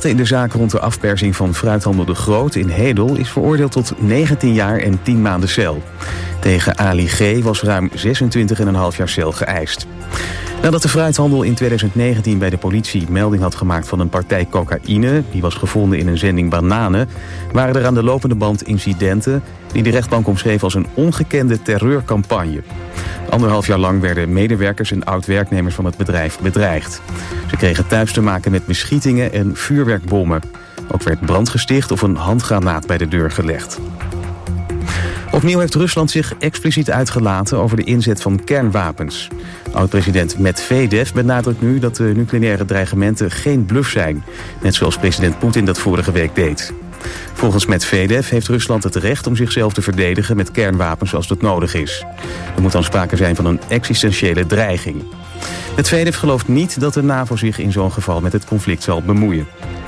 verdachte in de zaak rond de afpersing van fruithandel De Groot in Hedel is veroordeeld tot 19 jaar en 10 maanden cel. Tegen Ali G. was ruim 26,5 jaar cel geëist. Nadat de fruithandel in 2019 bij de politie melding had gemaakt van een partij cocaïne, die was gevonden in een zending bananen, waren er aan de lopende band incidenten die de rechtbank omschreef als een ongekende terreurcampagne. 1,5 jaar lang werden medewerkers en oud-werknemers van het bedrijf bedreigd. Ze kregen thuis te maken met beschietingen en vuurwerkbommen. Ook werd brand gesticht of een handgranaat bij de deur gelegd. Opnieuw heeft Rusland zich expliciet uitgelaten over de inzet van kernwapens. Oud-president Medvedev benadrukt nu dat de nucleaire dreigementen geen bluff zijn, net zoals president Poetin dat vorige week deed. Volgens Medvedev heeft Rusland het recht om zichzelf te verdedigen met kernwapens als dat nodig is. Er moet dan sprake zijn van een existentiële dreiging. Medvedev gelooft niet dat de NAVO zich in zo'n geval met het conflict zal bemoeien.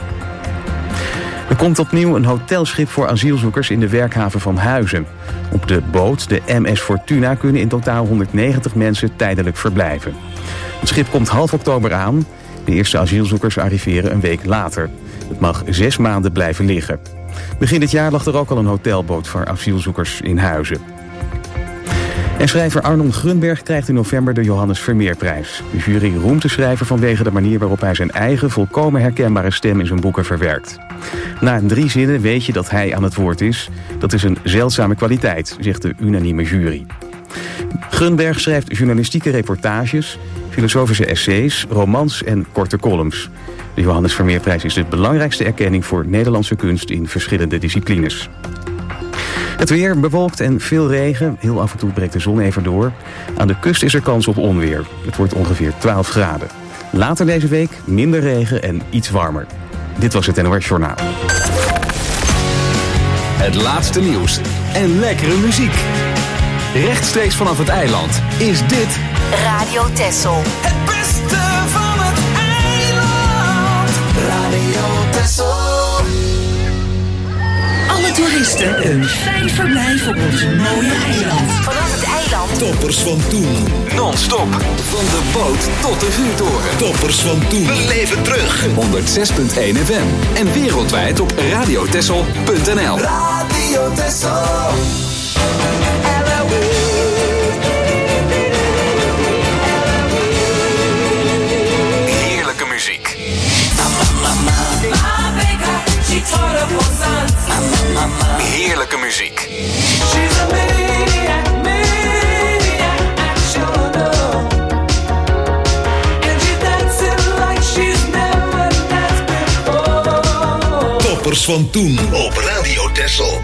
Er komt opnieuw een hotelschip voor asielzoekers in de werkhaven van Huizen. Op de boot, de MS Fortuna, kunnen in totaal 190 mensen tijdelijk verblijven. Het schip komt half oktober aan. De eerste asielzoekers arriveren een week later. Het mag 6 maanden blijven liggen. Begin dit jaar lag er ook al een hotelboot voor asielzoekers in Huizen. En schrijver Arnon Grunberg krijgt in november de Johannes Vermeerprijs. De jury roemt de schrijver vanwege de manier waarop hij zijn eigen volkomen herkenbare stem in zijn boeken verwerkt. Na 3 zinnen weet je dat hij aan het woord is. Dat is een zeldzame kwaliteit, zegt de unanieme jury. Grunberg schrijft journalistieke reportages, filosofische essays, romans en korte columns. De Johannes Vermeerprijs is de belangrijkste erkenning voor Nederlandse kunst in verschillende disciplines. Het weer bewolkt en veel regen. Heel af en toe breekt de zon even door. Aan de kust is er kans op onweer. Het wordt ongeveer 12 graden. Later deze week minder regen en iets warmer. Dit was het NOS Journaal. Het laatste nieuws en lekkere muziek. Rechtstreeks vanaf het eiland is dit Radio Texel. Het beste van het eiland. Radio Texel. Alle toeristen een fijn verblijf op ons mooie eiland. Vanaf het eiland. Toppers van toen. non-stop van de boot tot de vuurtoren. Toppers van toen. We leven terug. 106.1 FM en wereldwijd op radiotessel.nl. Radio Texel. Heerlijke muziek. Heerlijke muziek. Toppers van toen op Radio Texel.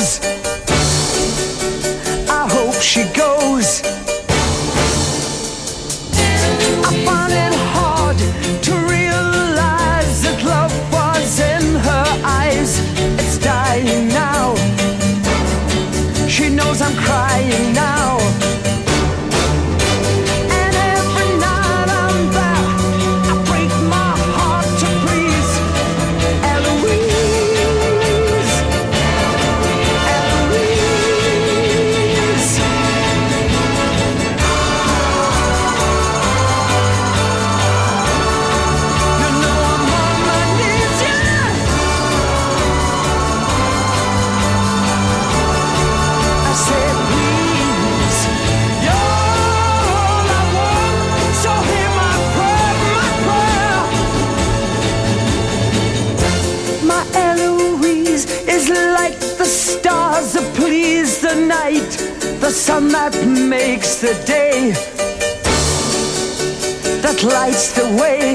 knows. I hope she goes. I find it hard to realize that love was in her eyes. It's dying now. She knows I'm crying now. And every night I'm there, I break my heart to please Eloise. Eloise. You know I'm on my knees, yeah. I said, please, you're all I want, so hear my prayer, my prayer. My Eloise is like the stars that please the night, the sun that makes the day, that lights the way.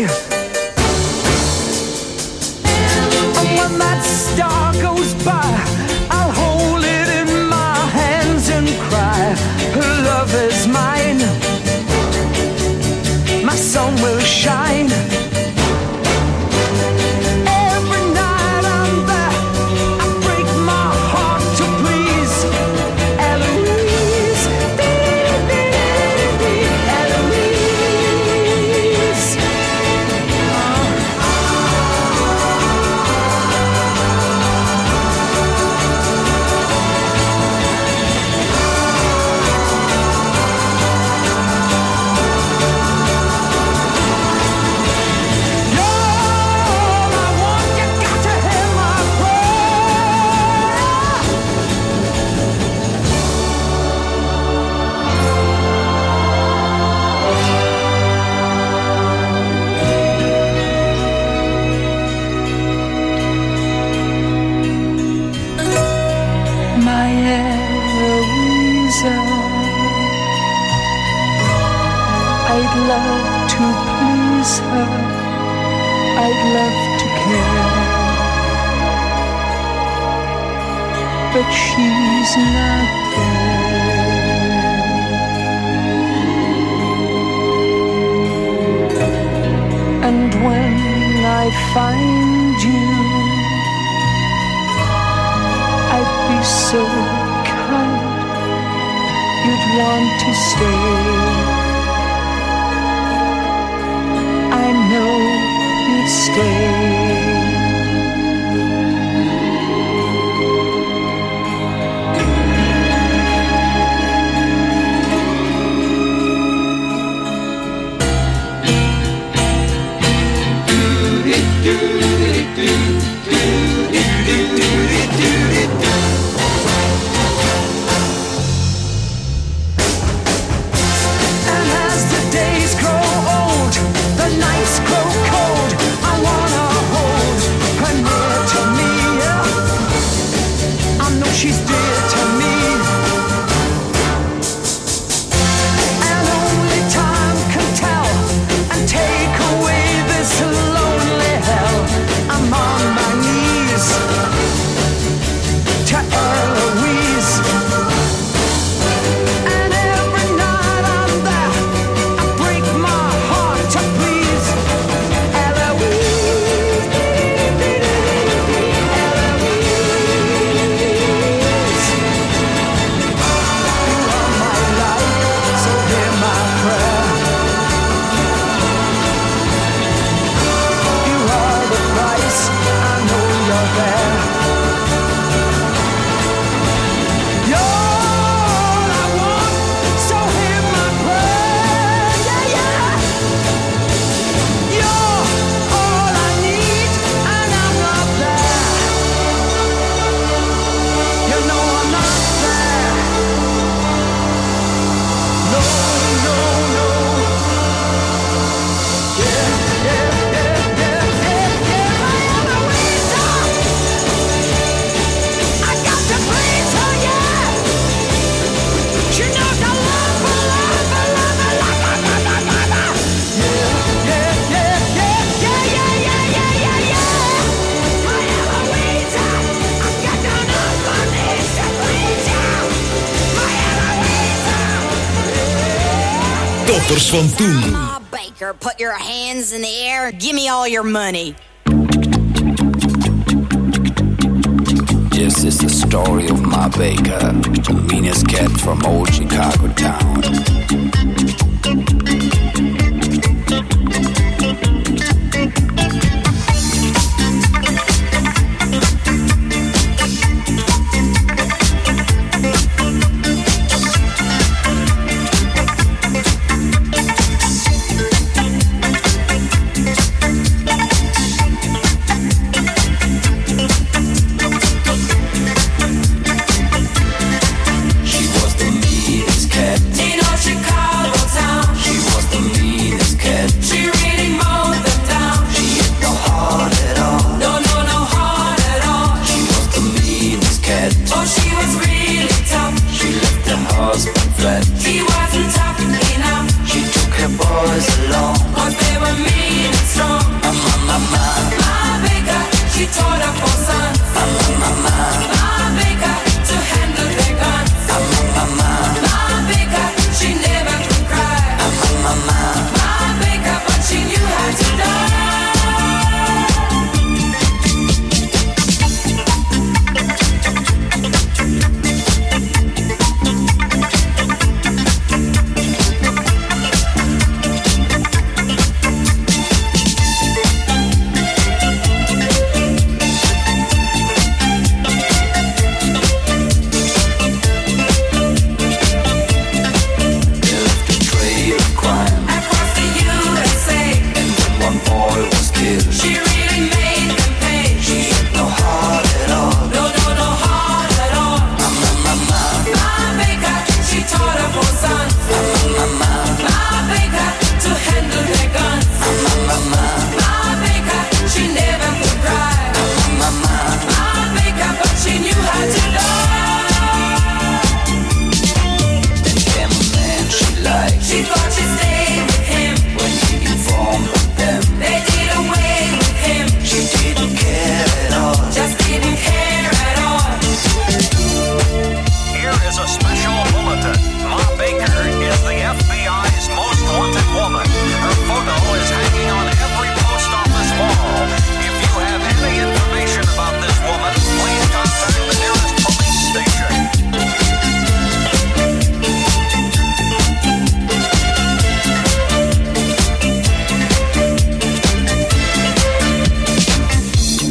And when that star goes by, I'll hold it in my hands and cry, her love is mine, my sun will shine. Every night I'm there, I break my heart to please Eloise. Eloise. My Eloisa, I'd love to please her, I'd love to care, but she's not there. And when I find you, I'd be so kind, you'd want to stay. I know you'd stay. And as the days grow old, the nights grow cold, I wanna Toppers van toen. Ma Baker, put your hands in the air. Give me all your money. This is the story of Ma Baker, the meanest cat from old Chicago town.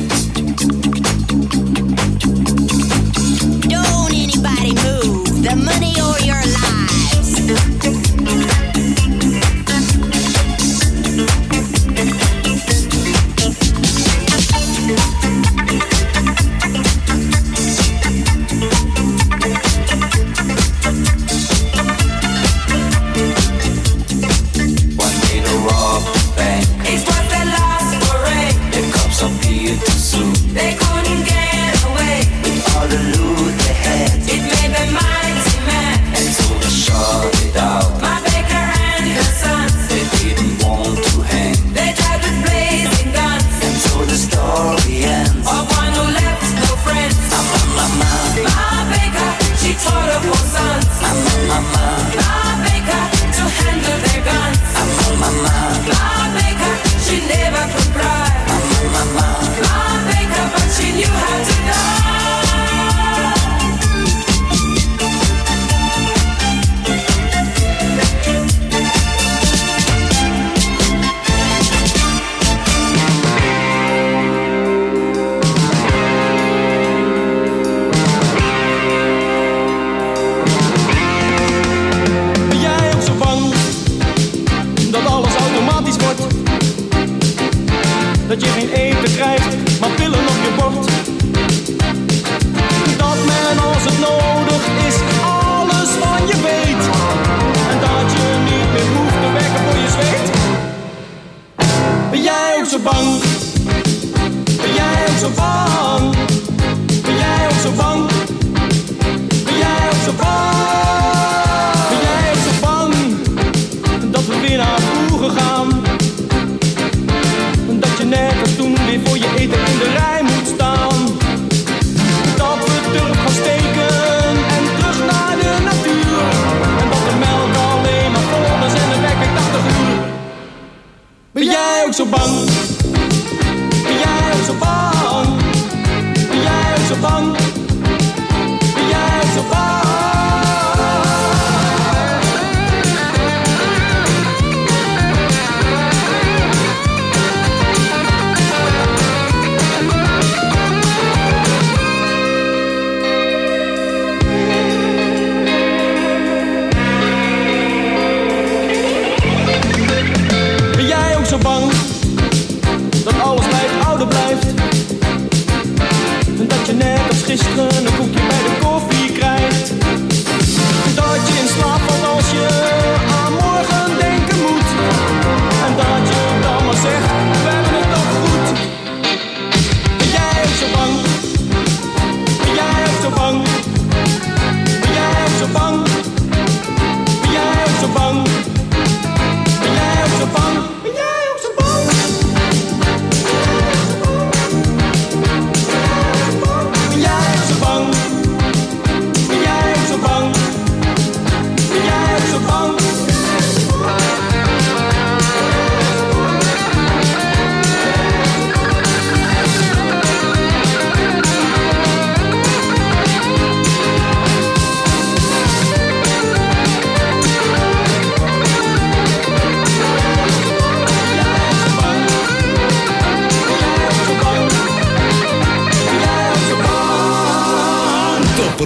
The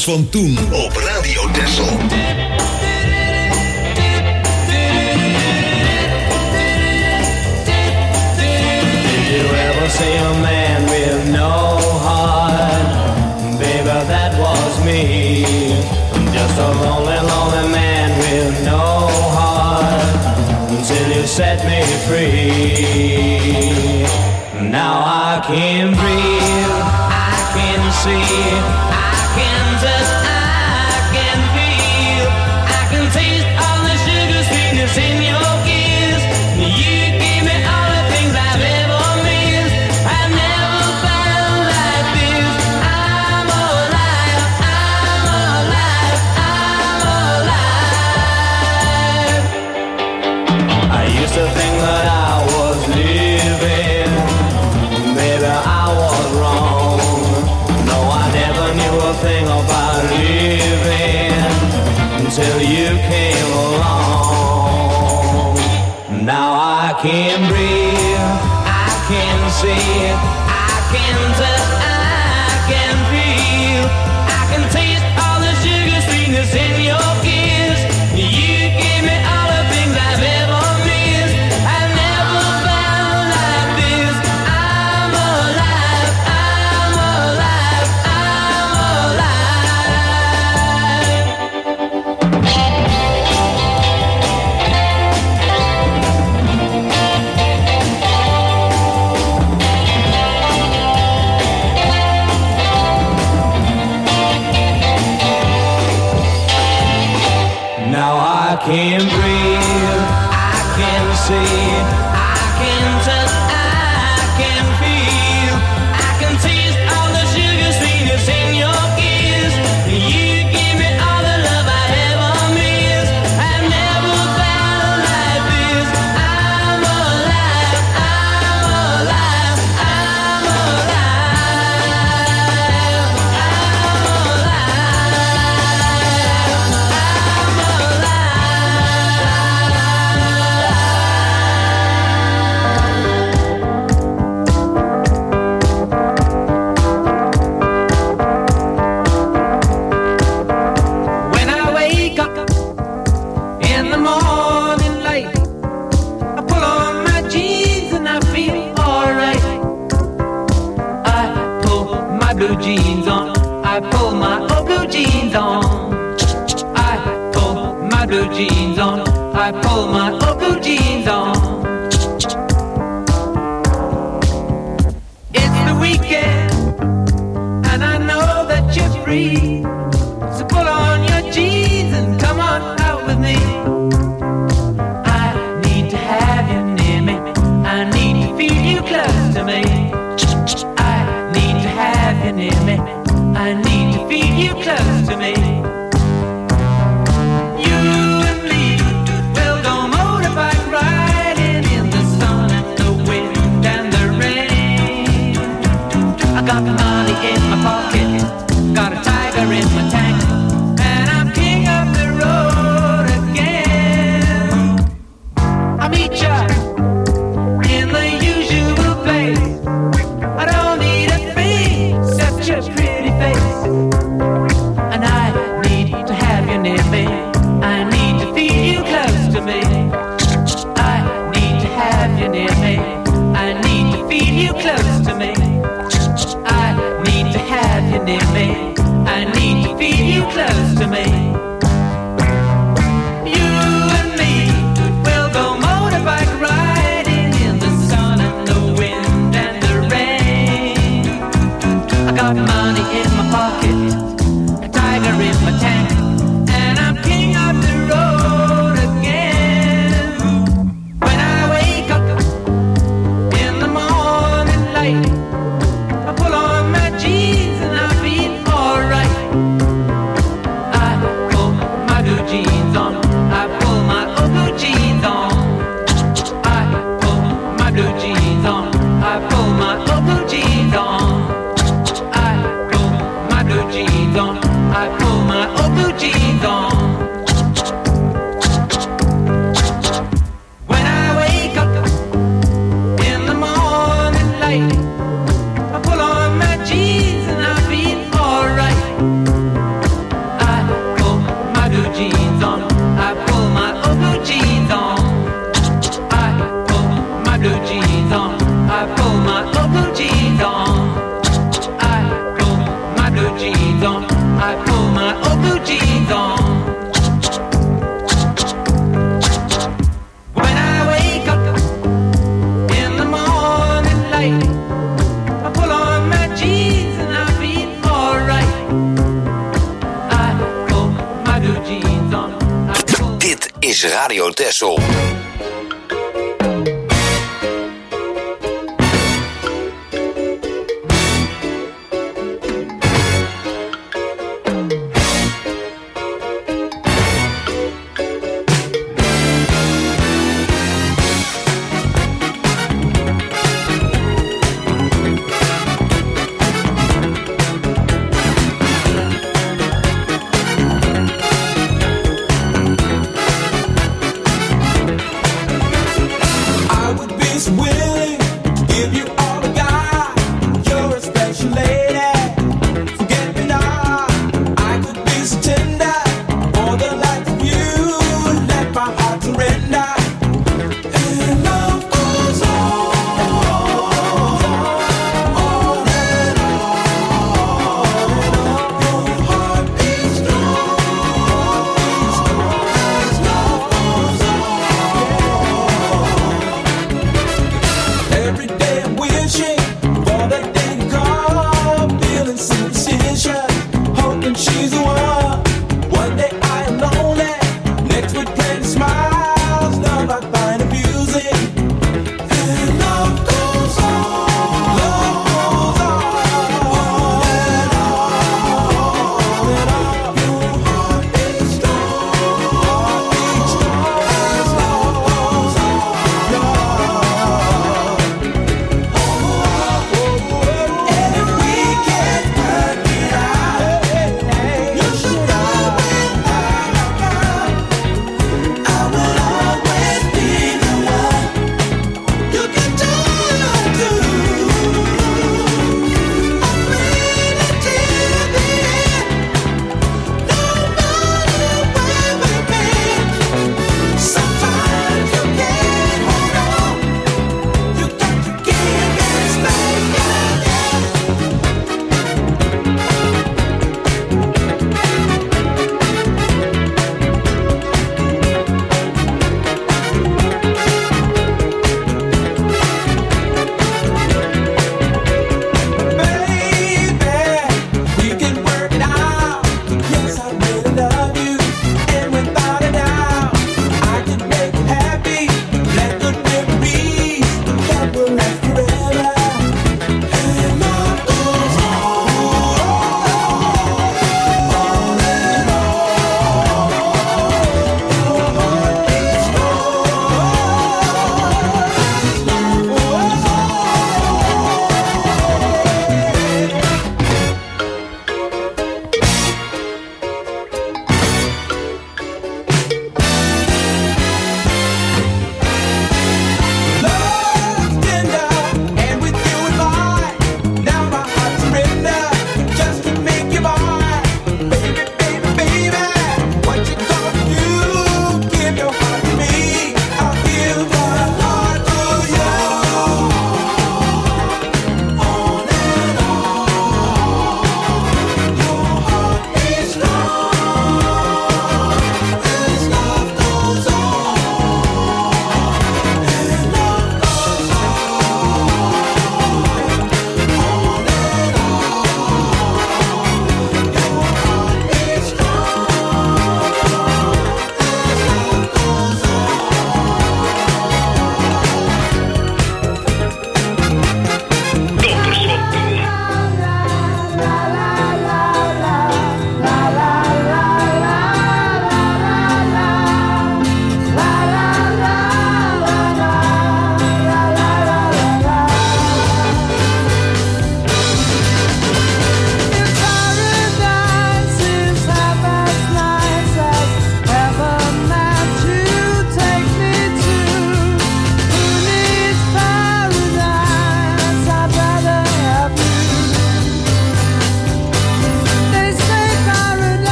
Toppers van toen op Radio Texel. See a man with no heart, baby, that was me. Just a lonely, lonely man with no heart, until you set me free. Now I can breathe, I can see, I can touch, I can feel, I can taste all the sugar sweetness in your kiss. You give me all the things I've ever. To think that I was living, baby, I was wrong. No, I never knew a thing about living until you came along. Now I can breathe, I can see, I can touch, I can feel, I can taste all the sugar sweetness in your kiss. You give me all the things I've ever. I can breathe, I can see, I can touch, I can feel, I can taste all the sugar sweetness in your kiss. You give me all the love I ever missed. I've never felt like this. I'm alive, I'm alive, I'm alive, I'm blue jeans on, I pull my old blue jeans on. I pull my blue jeans on, I pull my old blue jeans on. It's the weekend, and I know that you're free. So pull on your jeans and come on out with me. I need to have you near me, I need to feel you close to me. Have you near me, I need to feel you close to me. You and me will go motorbike riding in the sun and the wind and the rain. I got money in my pocket, got a tiger in my tank, and I'm king of the road again. I'll meet ya in the usual place. I don't need a such a pretty face, and I need to have you near me. I need to feel you close to me. I need to have you near me. I need to feel you close to me. I need to have you near me. I need to feel you close to me. You and me will go motorbike riding in the sun and the wind and the rain. I got money in my pocket, a tiger in my tank, and I'm king of the road again. When I wake up in the morning light, I pull on my jeans and I feel alright. I pull my blue jeans on, I pull my old blue jeans on. I pull my blue jeans on, I pull my old blue jeans on. Jeans on, I pull my old blue jeans on. When I wake up in the morning light, I pull on my jeans and I feel alright. my blue jeans on. When I wake up in the morning light, I pull on my jeans and I feel alright. I pull my blue jeans on. Dit is Radio Texel.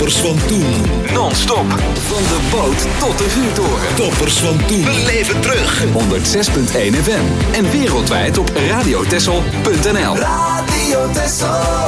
Toppers van toen. Non-stop. Van de boot tot de vuurtoren. Toppers van toen. Beleef het terug. 106.1 FM. En wereldwijd op radiotessel.nl. Radio Tessel.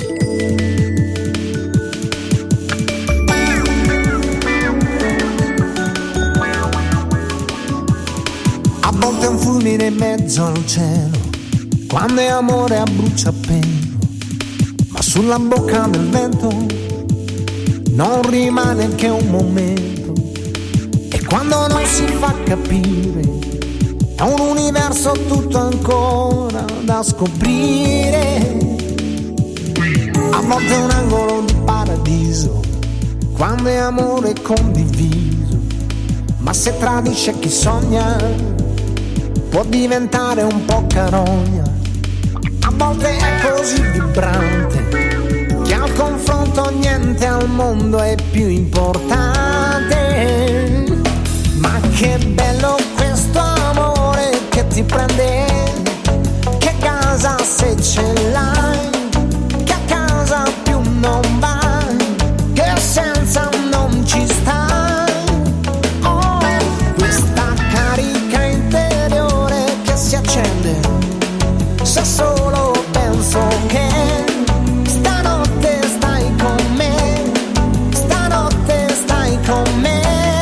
A volte un fulmine in mezzo al cielo, quando è amore a bruciapelo, ma sulla bocca del vento non rimane che un momento. E quando non si fa capire, è un universo tutto ancora da scoprire. A volte è un angolo di paradiso, quando è amore condiviso, ma se tradisce chi sogna può diventare un po' carogna. A volte è così vibrante che al confronto niente al mondo è più importante. Ma che bello questo amore che ti prende, che casa se ce l'hai, che a casa più non vai, che senza non ci stai. Oh, questa carica interiore che si accende se solo penso che stanotte stai con me, stanotte stai con me.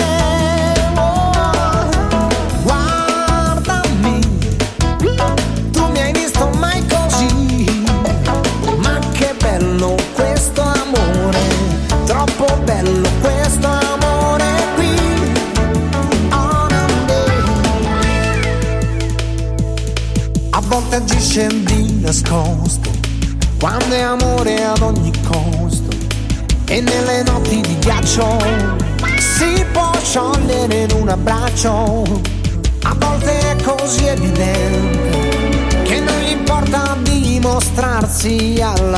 Oh, guardami, tu mi hai visto mai così, ma che bello questo amore, troppo bello questo amore qui. Oh, a volte agisce di nascosto, quando è amore ad ogni costo, e nelle notti di ghiaccio si può sciogliere in un abbraccio. A volte è così evidente che non gli importa dimostrarsi alla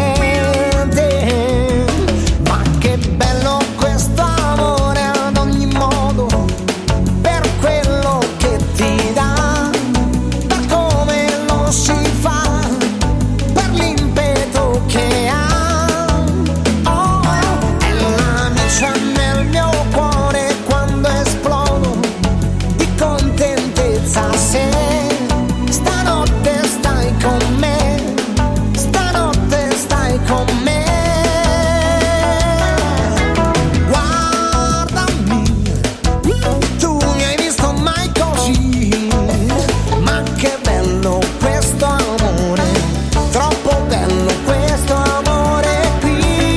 gente. Ma che bello questo amore ad ogni modo, per quello che ti dà, per come lo si fa, per l'impeto che ha. Oh, è la miccia nel mio cuore quando esplodo di contentezza se stanotte stai con me, stanotte stai con me. Guardami, tu mi hai visto mai così, ma che bello questo amore, troppo bello questo amore qui.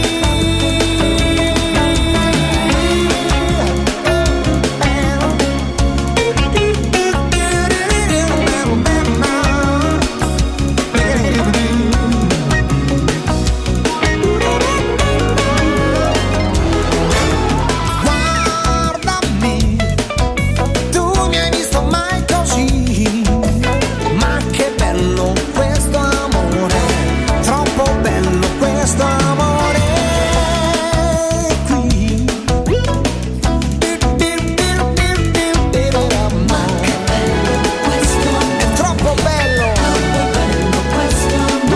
Guardami, tu mi hai visto mai così, ma che bello questo amore, troppo bello questo amore qui. Ma che bello questo amore, è troppo bello questo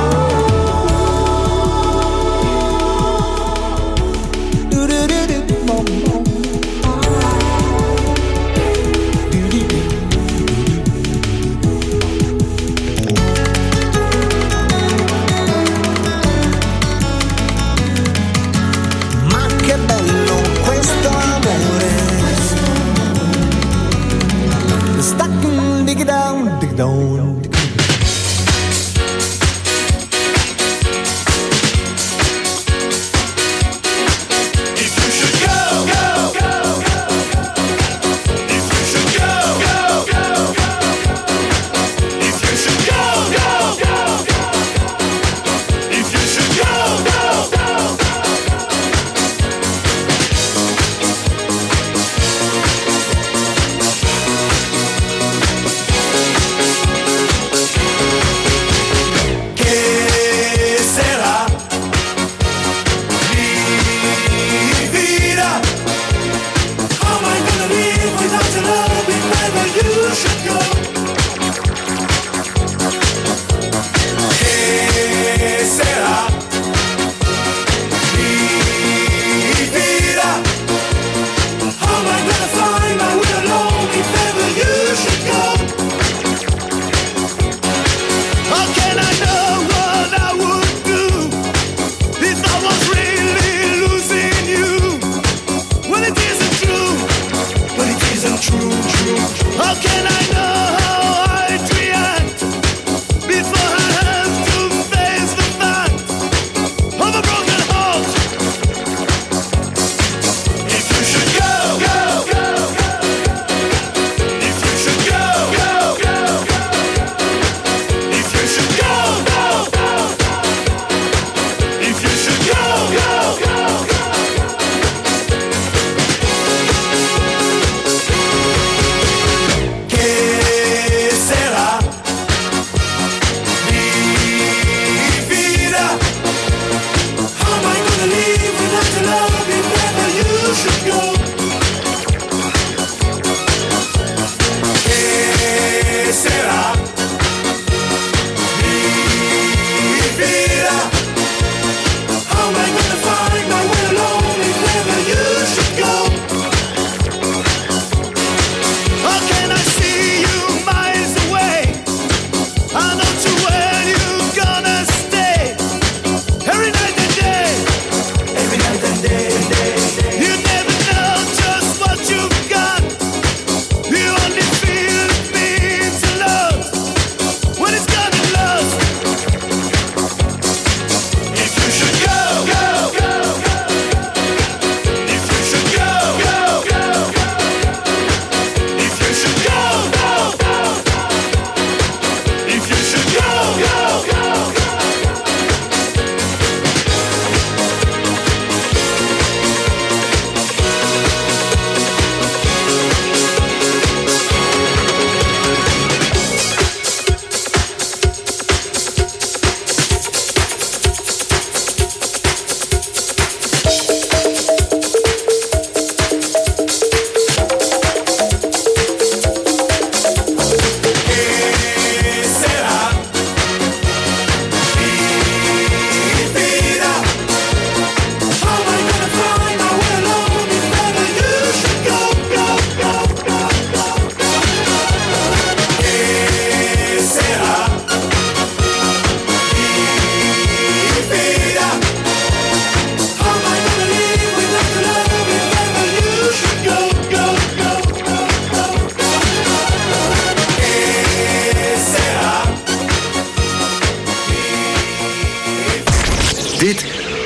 Ma che bello questo amore. Stuck in dig down, dig down.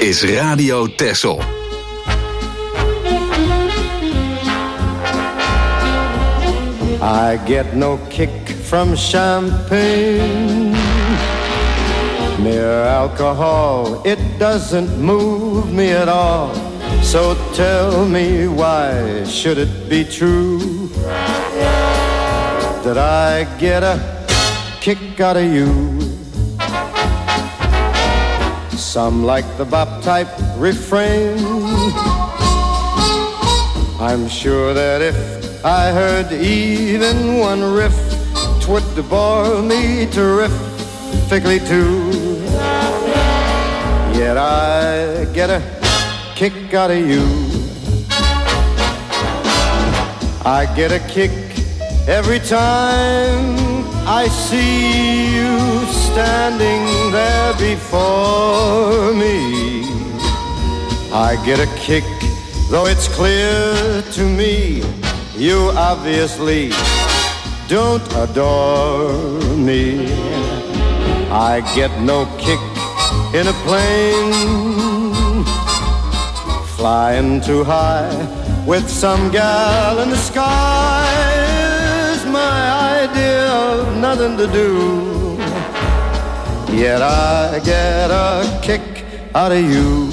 is Radio Texel. I get no kick from champagne. Mere alcohol, it doesn't move me at all. So tell me, why should it be true that I get a kick out of you? Some like the bop type refrain. I'm sure that if I heard even one riff, 'twould bore me terrifically too. Yet I get a kick out of you. I get a kick every time I see you standing there before me. I get a kick, though it's clear to me you obviously don't adore me. I get no kick in a plane, flying too high with some gal in the sky is my idea of nothing to do. Yet I get a kick out of you.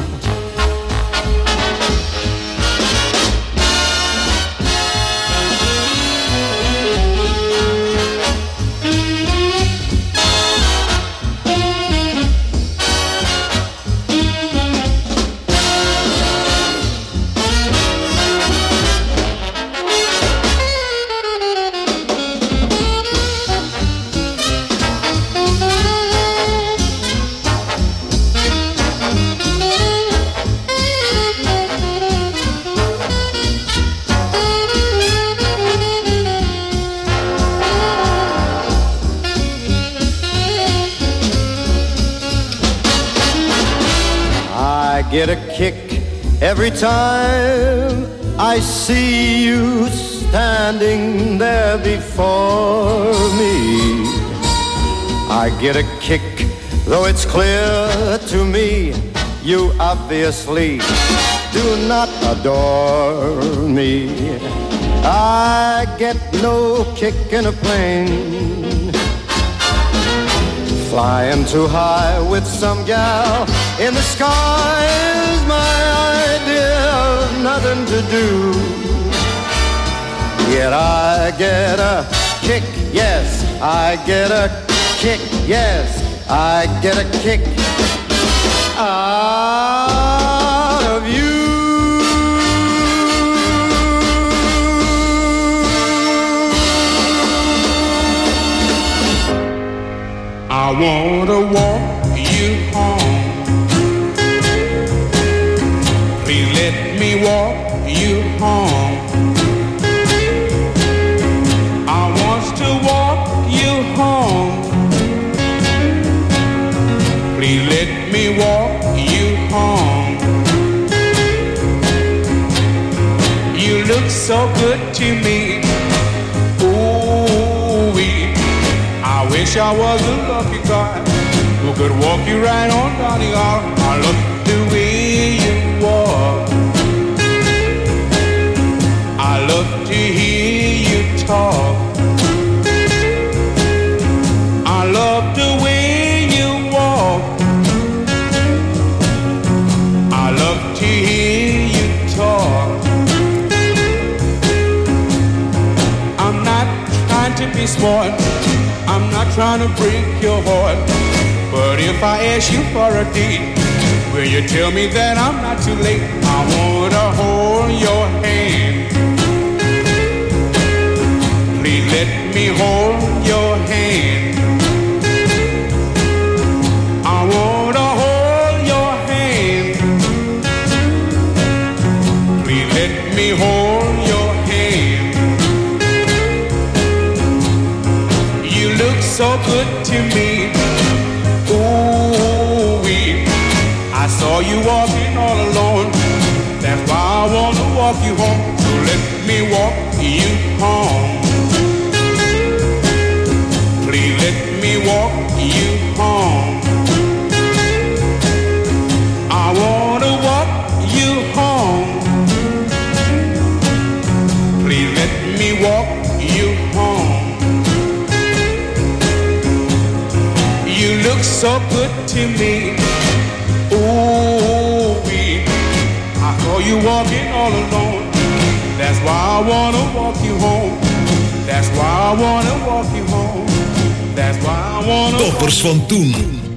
Get a kick every time I see you standing there before me. I get a kick, though it's clear to me you obviously do not adore me. I get no kick in a plane, flying too high with some gal in the sky is my idea of nothing to do. Yet I get a kick, yes, I get a kick, yes, I get a kick out of you. I wanna walk you home. Please let me walk you home. I want to walk you home. Please let me walk you home. You look so good to me. Ooh-wee. I wish I was a lucky guy who could walk you right on down the aisle. I love the way you walk. I love to hear you talk. I love the way you walk. I love to hear you talk. I'm not trying to be smart, I'm not trying to break your heart, but if I ask you for a date, will you tell me that I'm not too late? I want to hold your hand. Please let me hold your hand. I want to hold your hand. Please let me hold your hand. You look so good to me. Ooh-wee. I saw you walking all alone. That's why I want to walk you home. So let me walk you home. Please let me walk you home. I so good to me. Ooh, I saw you walking all alone. That's why I wanna walk you home. That's why I wanna walk you home. That's why I wanna. Toppers van toen.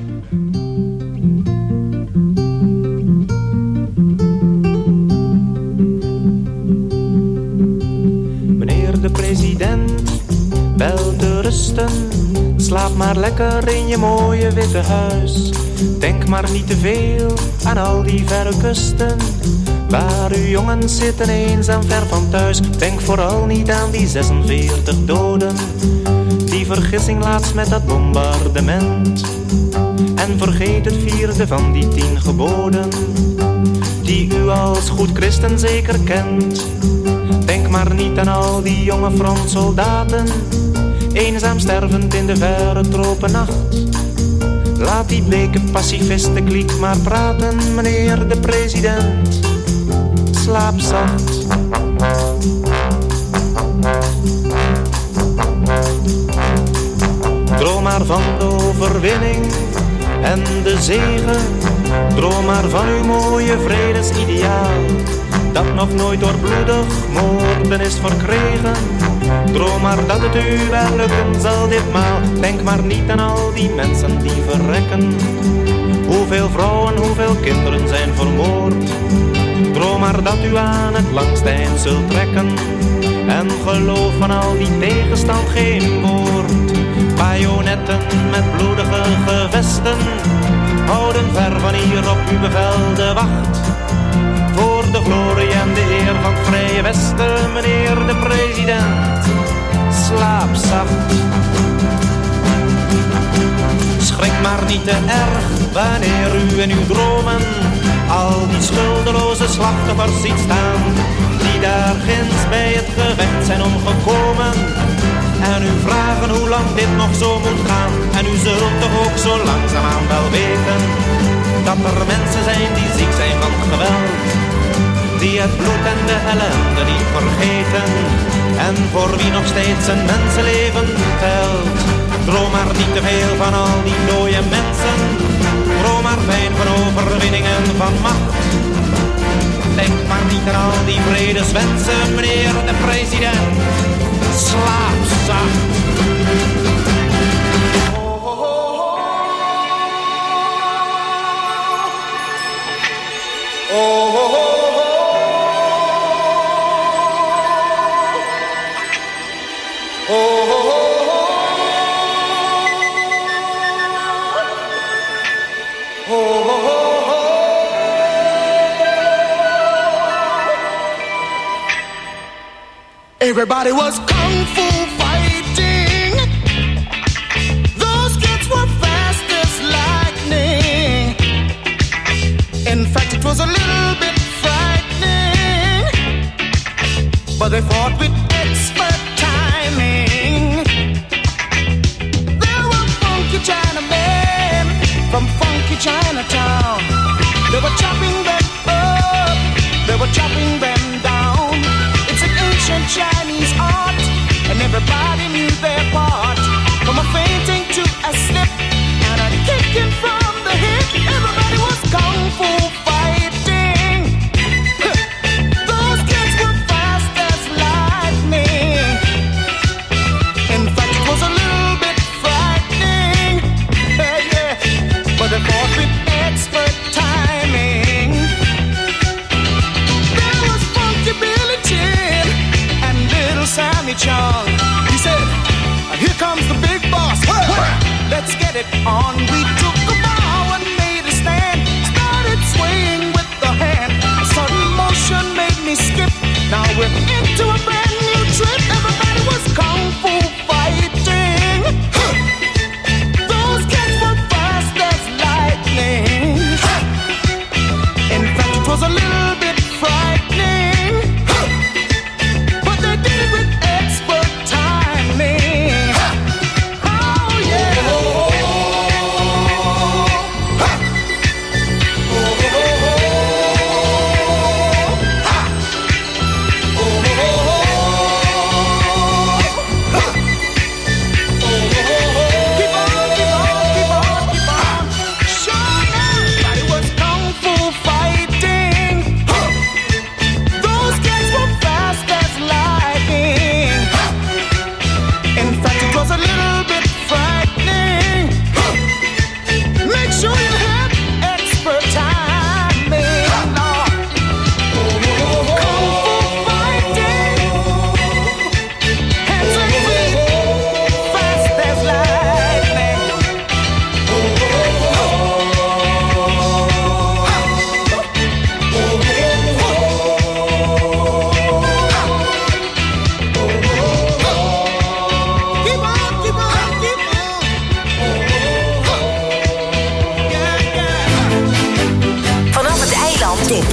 Meneer de president, wel te rusten. Slaap maar lekker in je mooie witte huis. Denk maar niet te veel aan al die verre kusten, waar uw jongens zitten eenzaam ver van thuis. Denk vooral niet aan die 46 doden, die vergissing laatst met dat bombardement. En vergeet het 4e van die 10 geboden, die u als goed christen zeker kent. Denk maar niet aan al die jonge frontsoldaten, eenzaam stervend in de verre tropennacht. Laat die bleke pacifistenkliek maar praten, meneer de president. Slaap zacht. Droom maar van de overwinning en de zegen. Droom maar van uw mooie vredesideaal, dat nog nooit door bloedig moorden is verkregen. Droom maar dat het u wel lukken zal ditmaal. Denk maar niet aan al die mensen die verrekken. Hoeveel vrouwen, hoeveel kinderen zijn vermoord. Droom maar dat u aan het langste eind zult trekken. En geloof van al die tegenstand geen woord. Bajonetten met bloedige gevesten houden ver van hier op uw bevel de wacht. Voor de glorie en de eer van het Vrije Westen, meneer de president. Slaap zacht. Schrik maar niet te erg wanneer u in uw dromen al die schuldeloze slachtoffers ziet staan, die daar ginds bij het gevecht zijn omgekomen. En u vragen hoe lang dit nog zo moet gaan. En u zult toch ook zo langzaamaan wel weten dat er mensen zijn die ziek zijn van geweld, die het bloed en de ellende niet vergeten, en voor wie nog steeds een mensenleven telt. Droom maar niet te veel van al die dode mensen. Droom maar fijn van overwinningen van macht. Denk maar niet aan al die vredeswensen, meneer de president. Slaap zacht. Everybody was kung fu fighting. Those kids were fast as lightning. In fact, it was a little bit frightening, but they fought with expert timing. There were funky Chinamen from funky Chinatown. They were chopping them up, they were chopping them down. It's an ancient Chinese art, and everybody knew their part. From a fainting to a slip and a kicking from the hip, everybody was kung fu fighting. Those kids were fast as lightning. In fact, it was a little bit frightening, yeah, but they fought with expert timing. There was funky Billy Chin and little Sammy Chung. He said, here comes the big boss. Let's get it on. We took a bow and made a stand. Started swaying with the hand. A sudden motion made me skip. Now we're into a brand new trip. Everybody was kung fu fighting. Those kids were fast as lightning. In fact, it was a little bit frightening, but they did it with expert timing. Oh yeah.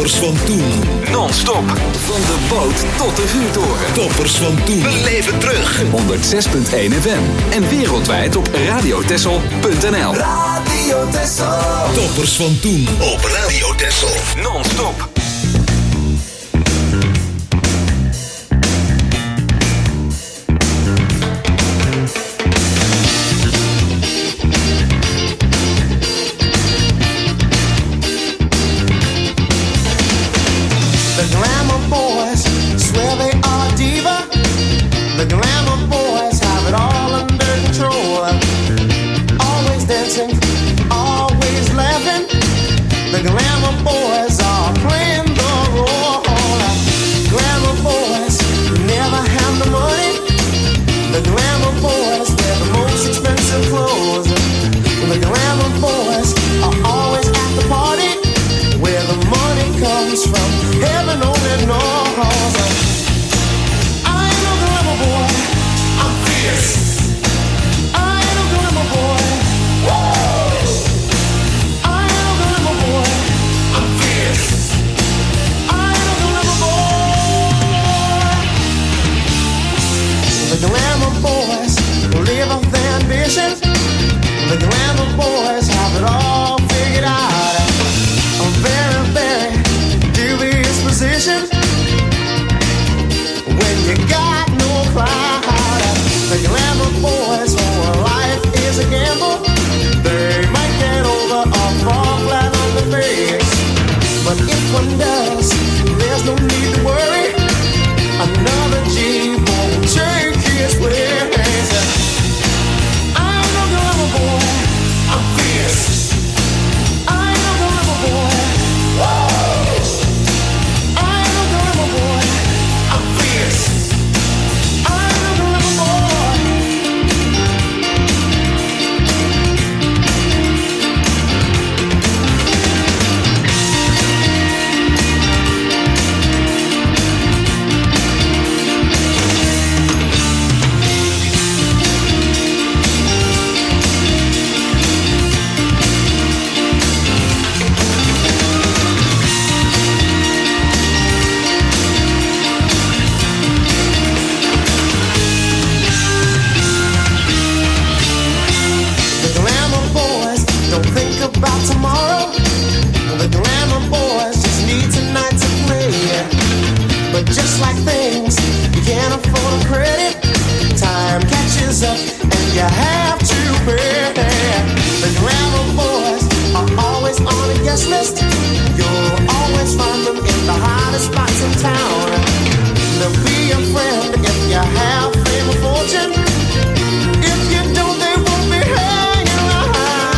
Toppers van toen. Non-stop. Van de boot tot de vuurtoren. Toppers van toen. We leven terug. 106.1 FM. En wereldwijd op radiotessel.nl. Radio Texel. Toppers van toen. Op Radio Texel. Non-stop. The glamour boys swear they are diva. The glamour boys have it all under control. Always dancing, always laughing. The glamour boys are playing the role. Glamour boys never have the money. The glamour boys wear the most expensive clothes. The glamour boys are always at the party where the money comes from. Heaven only knows. I ain't no glamour boy, I'm fierce. I ain't no glamour boy, whoa. I ain't no glamour boy, I'm fierce. I ain't no glamour boy. The glamour boys live off their ambition. The glamour boys have it all figured out. A very, very dubious position when you got no clout. The glamour boys' whole life is a gamble. They might get over or fall flat on the face, but if one does, there's no need to worry. Another G won't take his place. I'm no glamour boy, I'm fierce. I'm no glamour boy, whoa. I'm no glamour boy, I'm fierce. I'm no glamour boy. The glamour boys don't think about tomorrow. The glamour boys just need tonight to play. But just like things, you can't afford a credit. Time catches up and you have to pay. The glamour boys are always on a guest list. You'll always find them in the hottest spots in town. They'll be your friend if you have fame or fortune. If you don't, they won't be hanging around.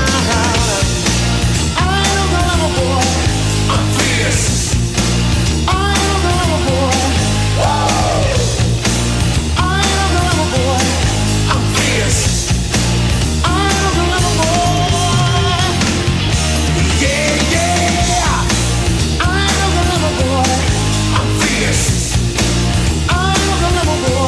I ain't no glamour boy, I'm fierce. I ain't no glamour boy, whoa. I ain't no glamour boy, I'm fierce. I ain't no glamour boy, yeah, yeah. I ain't no glamour boy, I'm fierce. I ain't no glamour boy,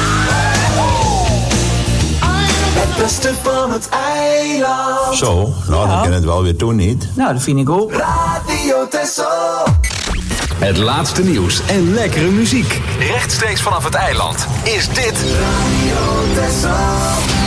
Het beste van het eiland. Zo, nou dan kan het wel weer doen, niet? Nou, dat vind ik ook. Radio Texel. Het laatste nieuws en lekkere muziek. Rechtstreeks vanaf het eiland is dit Radio Texel.